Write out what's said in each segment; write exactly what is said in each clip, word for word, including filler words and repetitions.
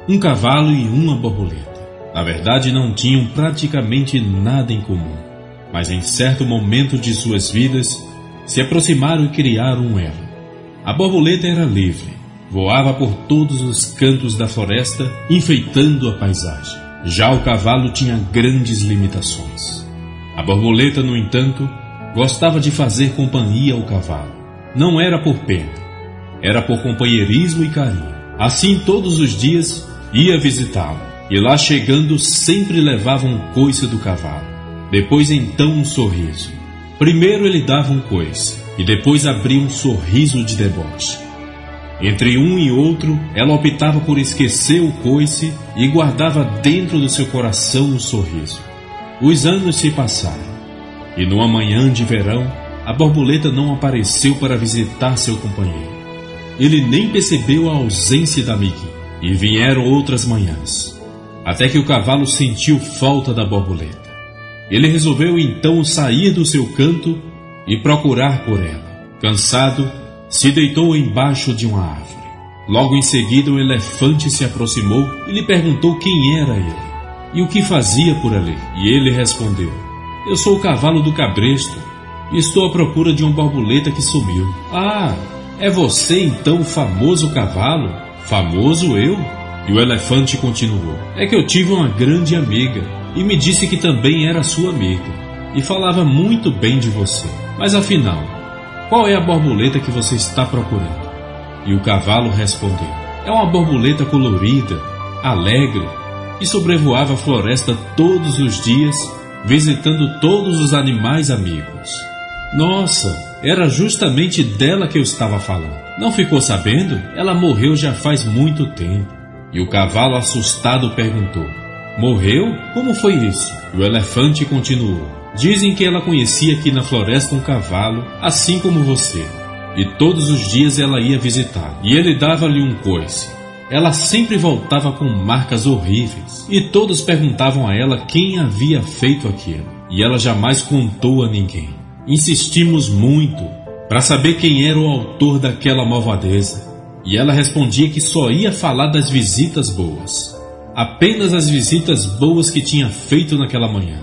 Um cavalo e uma borboleta. Na verdade, não tinham praticamente nada em comum, mas em certo momento de suas vidas se aproximaram e criaram um elo. A borboleta era livre, voava por todos os cantos da floresta, enfeitando a paisagem. Já o cavalo tinha grandes limitações. A borboleta, no entanto, gostava de fazer companhia ao cavalo. Não era por pena, era por companheirismo e carinho. Assim, todos os dias ia visitá-lo, e lá chegando sempre levava um coice do cavalo. Depois então um sorriso. Primeiro ele dava um coice, e depois abria um sorriso de deboche. Entre um e outro, ela optava por esquecer o coice e guardava dentro do seu coração um sorriso. Os anos se passaram, e numa manhã de verão, a borboleta não apareceu para visitar seu companheiro. Ele nem percebeu a ausência da amiguinha, e vieram outras manhãs, até que o cavalo sentiu falta da borboleta. Ele resolveu então sair do seu canto e procurar por ela. Cansado, se deitou embaixo de uma árvore. Logo em seguida o elefante se aproximou e lhe perguntou quem era ele e o que fazia por ali. E ele respondeu: eu sou o cavalo do cabresto e estou à procura de uma borboleta que sumiu. Ah, é você então o famoso cavalo? Famoso eu? E o elefante continuou: é que eu tive uma grande amiga e me disse que também era sua amiga e falava muito bem de você. Mas afinal, qual é a borboleta que você está procurando? E o cavalo respondeu: é uma borboleta colorida, alegre, e sobrevoava a floresta todos os dias, visitando todos os animais amigos. Nossa, era justamente dela que eu estava falando. Não ficou sabendo? Ela morreu já faz muito tempo. E o cavalo, assustado, perguntou: morreu? Como foi isso? E o elefante continuou: dizem que ela conhecia aqui na floresta um cavalo, assim como você, e todos os dias ela ia visitar, e ele dava-lhe um coice. Ela sempre voltava com marcas horríveis, e todos perguntavam a ela quem havia feito aquilo, e ela jamais contou a ninguém. Insistimos muito para saber quem era o autor daquela malvadeza, e ela respondia que só ia falar das visitas boas, apenas as visitas boas que tinha feito naquela manhã.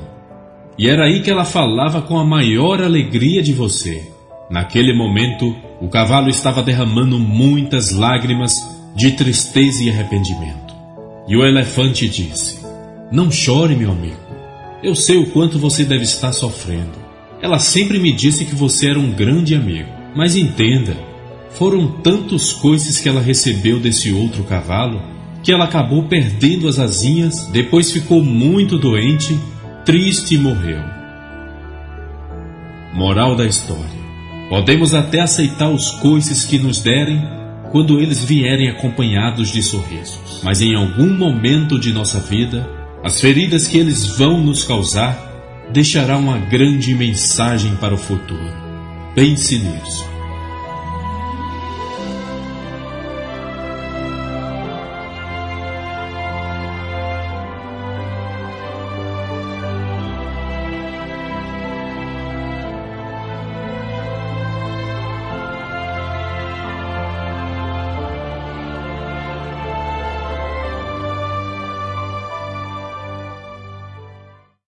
E era aí que ela falava com a maior alegria de você. Naquele momento, o cavalo estava derramando muitas lágrimas de tristeza e arrependimento. E o elefante disse: não chore, meu amigo. Eu sei o quanto você deve estar sofrendo. Ela sempre me disse que você era um grande amigo. Mas entenda, foram tantos coices que ela recebeu desse outro cavalo que ela acabou perdendo as asinhas, depois ficou muito doente, triste e morreu. Moral da história: podemos até aceitar os coices que nos derem quando eles vierem acompanhados de sorrisos, mas em algum momento de nossa vida, as feridas que eles vão nos causar deixarão uma grande mensagem para o futuro. Pense nisso.